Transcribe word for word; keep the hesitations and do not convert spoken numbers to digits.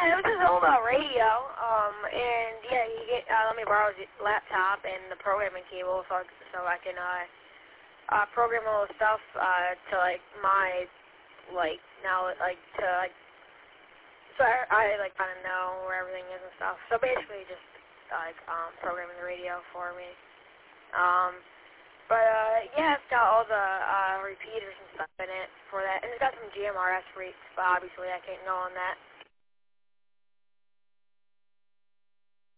yeah, it was just all about radio. Um, and yeah, he get, uh, let me borrow his laptop and the programming cable so I, so I can uh, uh, program all the stuff uh, to like my like now like to like so I, I like kind of know where everything is and stuff. So basically, just like um, programming the radio for me. Um, but uh, yeah, it's got all the uh, repeaters and stuff in it for that, and it's got some G M R S freaks, but obviously I can't go on that.